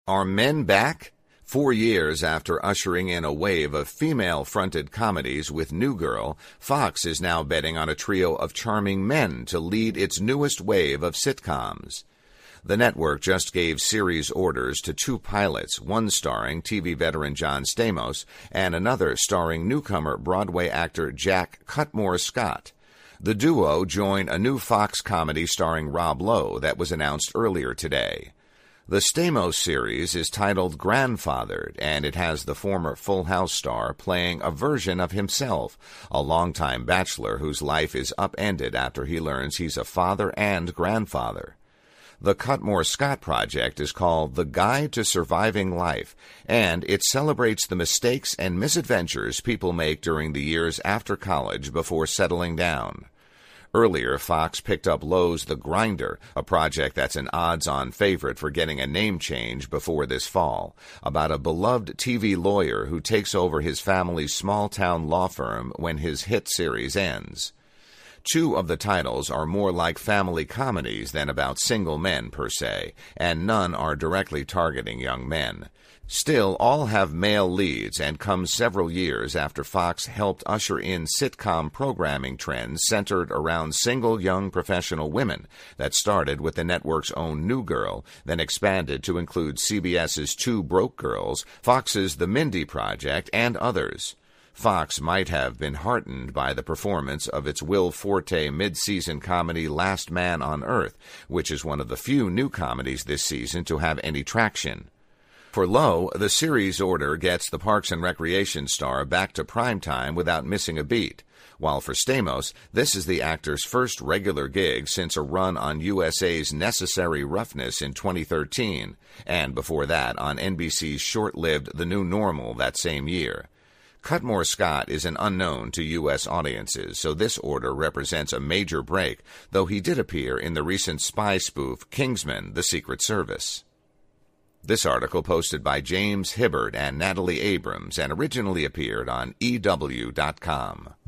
Are men back? 4 years after ushering in a wave of female-fronted comedies with New Girl, Fox is now betting on a trio of charming men to lead its newest wave of sitcoms. The network just gave series orders to 2 pilots, one starring TV veteran John Stamos and another starring newcomer Broadway actor Jack Cutmore Scott. The duo join a new Fox comedy starring Rob Lowe that was announced earlier today. The Stamos series is titled Grandfathered, and it has the former Full House star playing a version of himself, a longtime bachelor whose life is upended after he learns he's a father and grandfather. The Cutmore Scott project is called The Guide to Surviving Life, and it celebrates the mistakes and misadventures people make during the years after college before settling down. Earlier, Fox picked up Lowe's The Grinder, a project that's an odds-on favorite for getting a name change before this fall, about a beloved TV lawyer who takes over his family's small-town law firm when his hit series ends. 2 of the titles are more like family comedies than about single men per se, and none are directly targeting young men. Still, all have male leads and come several years after Fox helped usher in sitcom programming trends centered around single young professional women that started with the network's own New Girl, then expanded to include CBS's 2 Broke Girls, Fox's The Mindy Project, and others. Fox might have been heartened by the performance of its Will Forte mid-season comedy Last Man on Earth, which is one of the few new comedies this season to have any traction. For Lowe, the series order gets the Parks and Recreation star back to primetime without missing a beat, while for Stamos, this is the actor's first regular gig since a run on USA's Necessary Roughness in 2013, and before that on NBC's short-lived The New Normal that same year. Cutmore Scott is an unknown to U.S. audiences, so this order represents a major break, though he did appear in the recent spy spoof Kingsman: The Secret Service. This article posted by James Hibbard and Natalie Abrams and originally appeared on EW.com.